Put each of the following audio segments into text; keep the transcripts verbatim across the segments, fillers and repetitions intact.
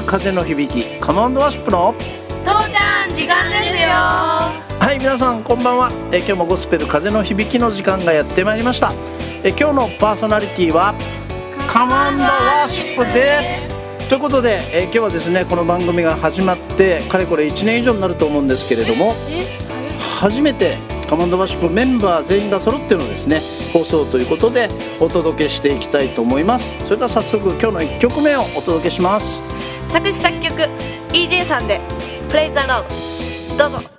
風の響き、カモンドワーシップの父ちゃん時間ですよ。 はい、皆さんこんばんは。え今日もゴスペル風の響きの時間がやってまいりました。え今日のパーソナリティはカモンドワーシップです。ということで、え今日はですね、この番組が始まってかれこれいちねん以上になると思うんですけれども、初めてカモンドワーシップメンバー全員が揃ってのですね放送ということでお届けしていきたいと思います。それでは早速今日のいっきょくめをお届けします。 作詞作曲 イージェー さんでプレイザーロード、どうぞ。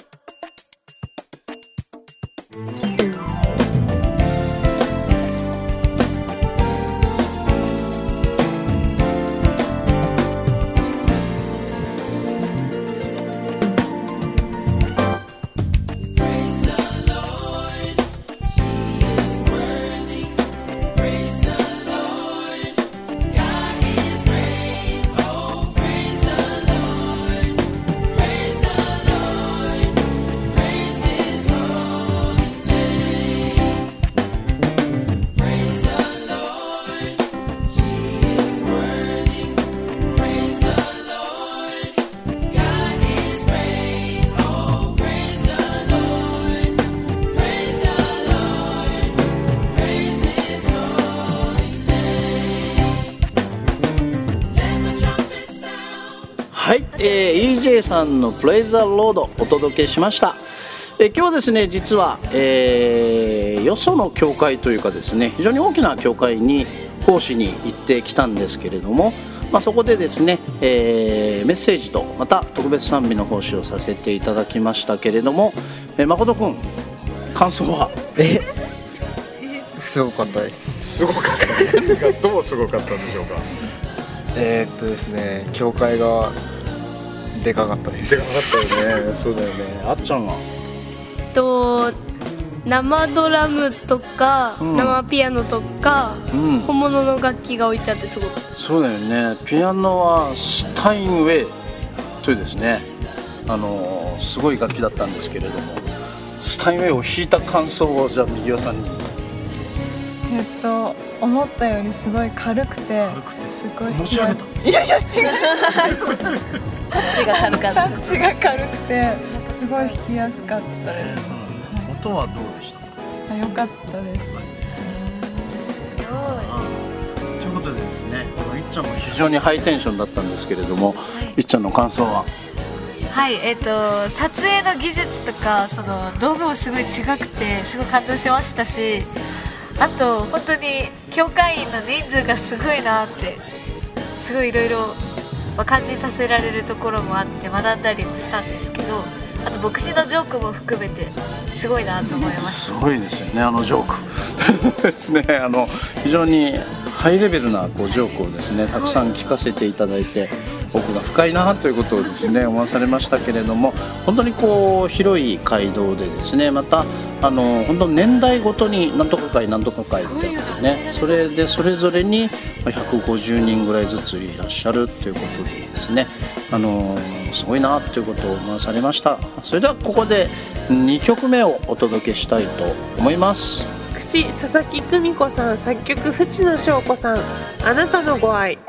はい、えー、イージェー さんのプレイザーロードお届けしました。えー、今日はですね、実は、えー、よその教会というかですね、非常に大きな教会に講師に行ってきたんですけれども、まあ、そこでですね、えー、メッセージとまた特別賛美の奉仕をさせていただきましたけれども、えー、誠くん感想は？ えすごかったです。 すごかった何がどうすごかったんでしょうか。 えー、っとですね教会がでかかったです。 でかかったよねそうだよね。あっちゃんはと生ドラムとか、うん、生ピアノとか、うん、本物の楽器が置いてあってすごかった。 そうだよね。ピアノはスタインウェイというですね、あのー、すごい楽器だったんですけれども、スタインウェイを弾いた感想をじゃあ右輪さんに。 えっと思ったよりすごい軽くて、 軽くてすごい持ち上げた。 いやいや違うタッチが軽かった。 タッチが軽くてすごい弾きやすかったです。 音はどうでしたか？ あ、良かったです。 すごい。ということでですね、いっちゃんも非常にハイテンションだったんですけれども、はい、いっちゃんの感想は？ はい、えーと撮影の技術とかその道具もすごい違くてすごい感動しましたし、あと本当に教会員の人数がすごいなってすごいいろいろ感じさせられるところもあって学んだりもしたんですけど、あと牧師のジョークも含めてすごいなと思いました。 すごいですよね、あのジョークですね。あの非常にハイレベルなこうジョークをですねたくさん聞かせていただいて、奥が深いなということをですね思わされましたけれども、本当にこう広い街道でですね、またあの本当年代ごとに何とか会何とか会ってあってね、それでそれぞれにひゃくごじゅうにんぐらいずついらっしゃるということでですね、あのすごいなということを思わされました。それではここでにきょくめをお届けしたいと思います。 作詞佐々木久美子さん、作曲淵野翔子さん、あなたのご愛。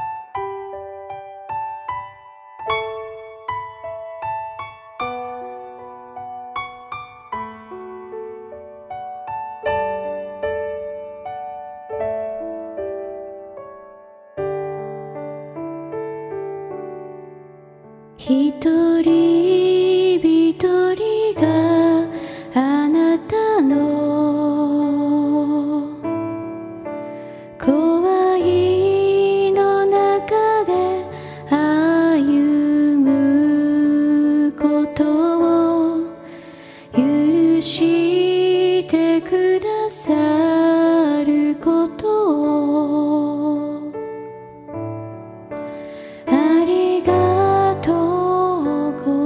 一人一人があなたの声の中で歩むことを許してくださることをありがとうご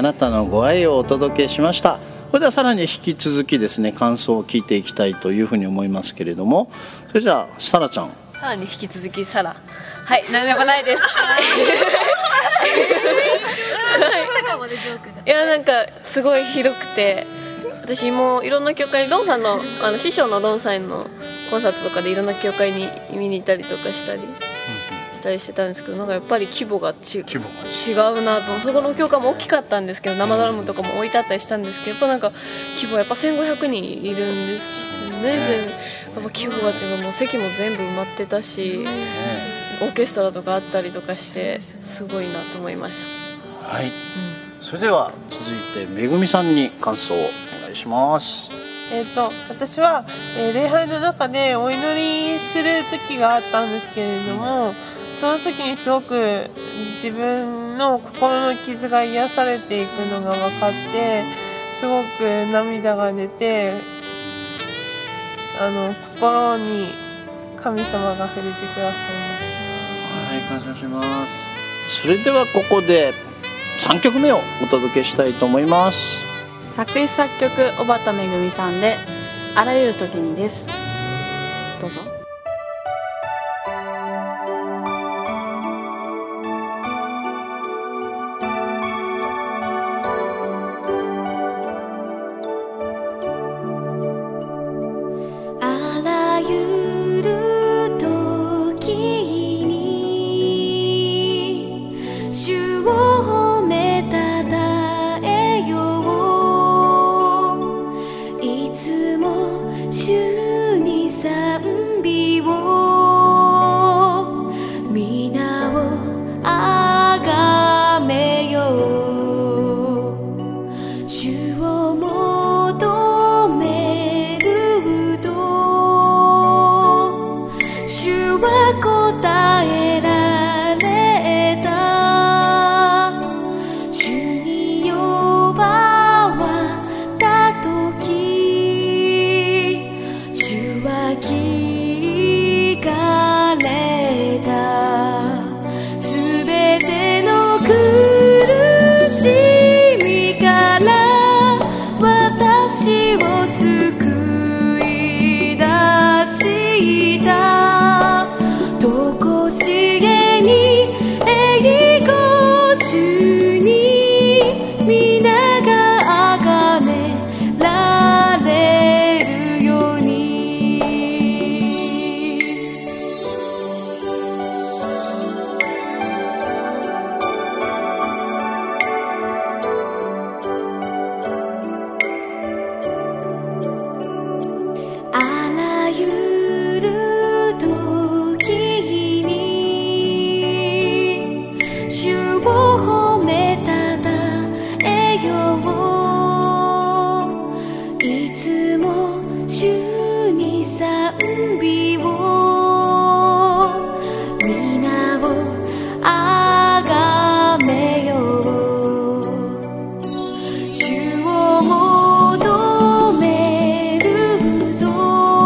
なたのご愛をお届けしました。それではさらに引き続きですね、感想を聞いていきたいというふうに思いますけれども、それじゃあサラちゃん。 さらに引き続きサラ、はい、何でもないですいや、なんかすごい広くて、私もいろんな教会、ロンさんの、あの師匠のロンさんのコンサートとかでいろんな教会に見に行ったりとかしたりしたりしてたんですけど、なんかやっぱり規模がち規模が違うなと。そこの教会も大きかったんですけど、生ドラムとかも置いてあったりしたんですけど、やっぱなんか規模やっぱせんごひゃくにんいるんですよね。やっぱ規模がっていうか、もう席も全部埋まってたし、オーケストラとかあったりとかしてすごいなと思いました。 はい、うん、それでは続いてめぐみさんに感想をお願いします。 えー、と私は、えー、礼拝の中でお祈りする時があったんですけれども、その時にすごく自分の心の傷が癒されていくのが分かって、すごく涙が出て、あの心に神様が触れてくださいました。 はい、感謝します。それではここでさんきょくめをお届けしたいと思います。 作詞作曲小畑めぐみさんであらゆる時にです。どうぞ。 あらゆる時に主を褒めたたえよう。いつも主に賛美を皆をあがめよう。主を求めると主は答えられた。主に呼ばわった時主は聞かれた。すべての苦しみから私を救い出したとこしげに栄光主に皆があがめられるように。あらゆる時に主を褒めたたえよう。いつも主に賛美を皆をあがめよう。主を求めると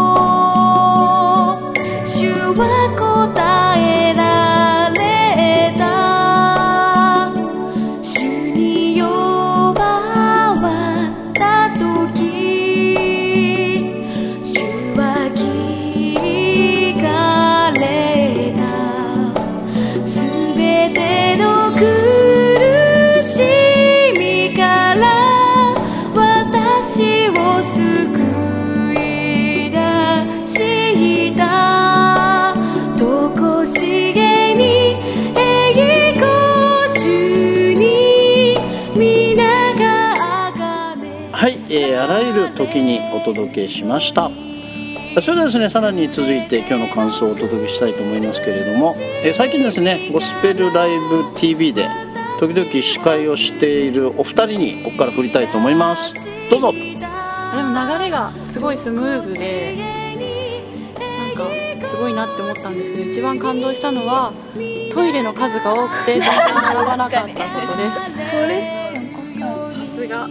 主は答えられた。主に呼ばわった時主は聞かれた。すべての苦しみから私を救い出したとこしげに栄光主に皆があがめ。 はい、えー、あらゆる時にお届けしました。それではですね、さらに続いて今日の感想をお届けしたいと思いますけれども、えー、最近ですね、ゴスペルライブ ティーブイ で時々司会をしているお二人にここから振りたいと思います。どうぞ。 でも流れがすごいスムーズで、なんかすごいなって思ったんですけど、一番感動したのはトイレの数が多くて全然並ばなかったことです。それさすが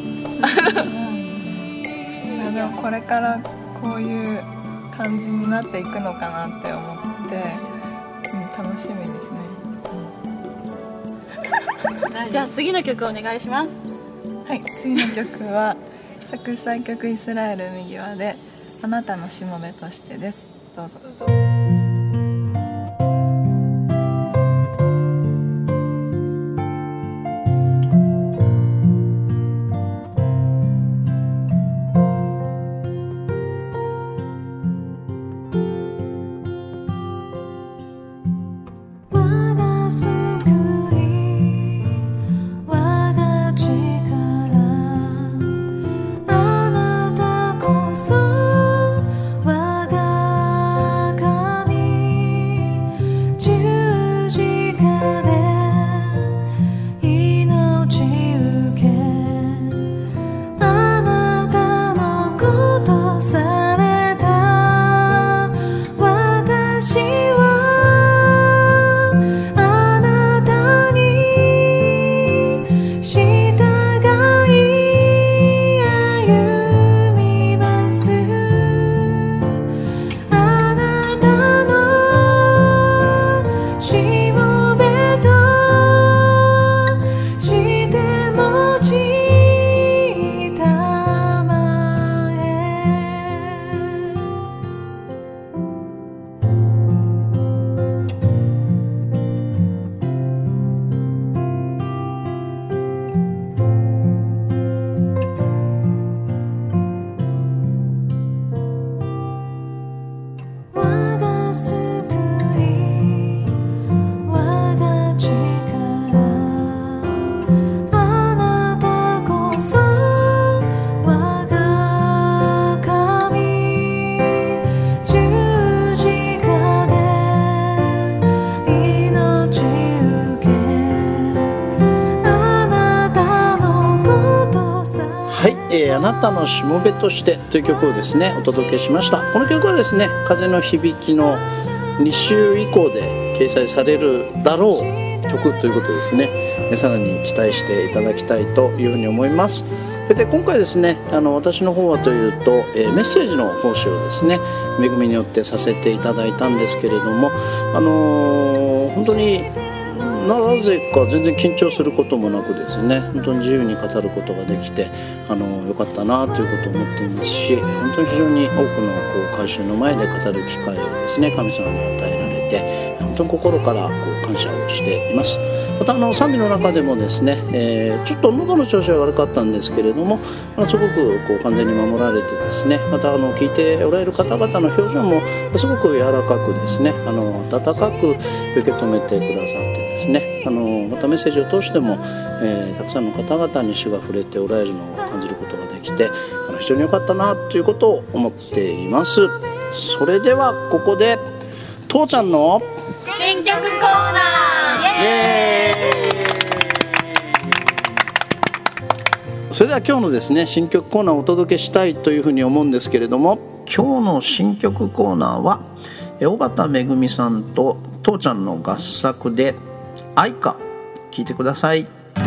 でもこれからこういう感じになっていくのかなって思って、うん、楽しみですね。 じゃあ次の曲お願いします。 はい、次の曲は作詞作曲イスラエル右輪であなたのしもべとしてです。どうぞ。 あなたのしもべとしてという曲をですねお届けしました。この曲はですね風の響きのに週以降で掲載されるだろう曲ということですね、さらに期待していただきたいというふうに思います。それで今回ですねあの私の方はというと、えー、メッセージの奉仕をですね恵みによってさせていただいたんですけれども、あのー、本当になぜか全然緊張することもなくですね本当に自由に語ることができてあのよかったなということを思っていますし、本当に非常に多くのこう会衆の前で語る機会をですね神様に与えられて本当に心からこう感謝をしています。またあの賛美の中でもですね、えー、ちょっと喉の調子は悪かったんですけれどもすごくこう完全に守られてですね、またあの聞いておられる方々の表情もすごく柔らかくですねあの温かく受け止めてくださってですね、あのまたメッセージを通しても、えー、たくさんの方々に主が触れておられるのを感じることができてあの非常に良かったなということを思っています。それではここで父ちゃんの新曲コーナーイエーイ。 それでは今日のですね新曲コーナーをお届けしたいというふうに思うんですけれども、今日の新曲コーナーは小畑めぐみさんと父ちゃんの合作で愛歌、聴いてください。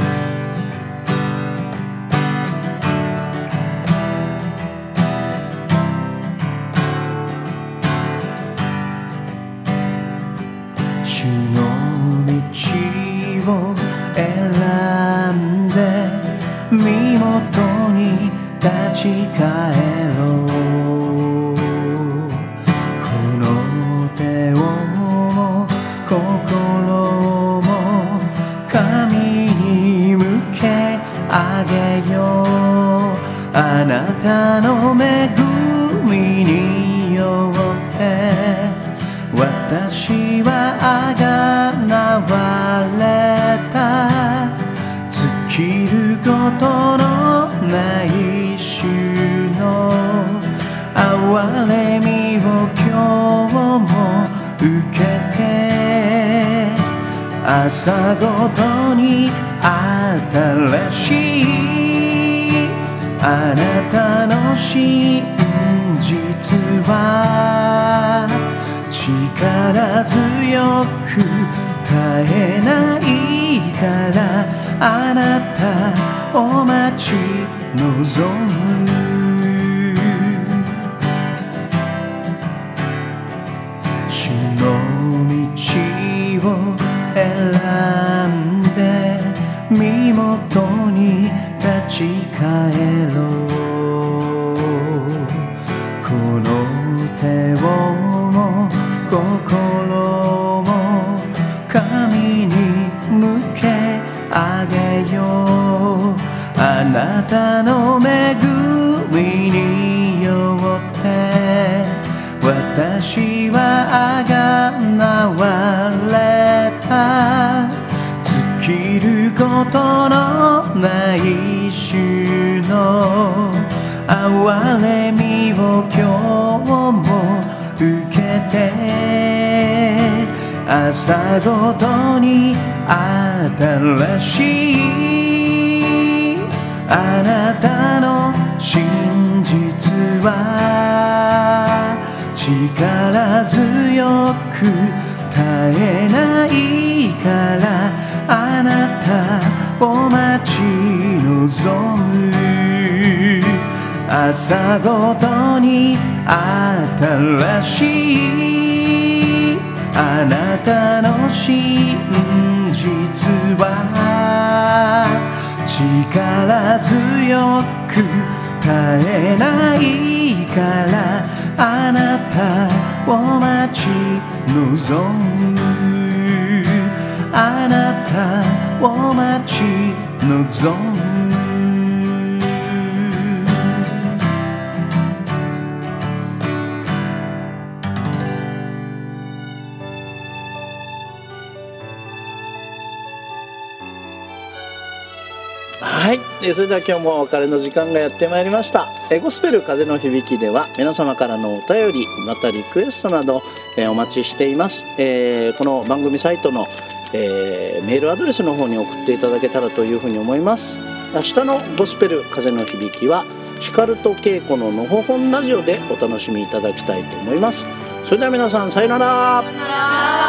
主の道を選んで身元に立ち返ろう。この手を心も神に向けあげよう。あなたの恵みによって私はあがなわれた。尽きることのない主の憐れみを今日も受けて、朝ごとに新しいあなたの真実は力強く絶えないから、あなたお待ち望む。主の道を選んで身元に立ち日はあがなわれた尽きることのない主の憐れみを今日も受けて朝ごとに新しいあなたの真実は力強く絶えないからあなたを待ち望む朝ごとに新しいあなたの真実は力強く絶えないからあなたを待ち望むあなたを待ち望むはい、それでは今日もお別れの時間がやってまいりました。ゴスペル風の響きでは皆様からのお便りまたリクエストなどお待ちしています。この番組サイトのメールアドレスの方に送っていただけたらというふうに思います。明日のゴスペル風の響きは光と稽古ののほほんラジオでお楽しみいただきたいと思います。それでは皆さんさよなら。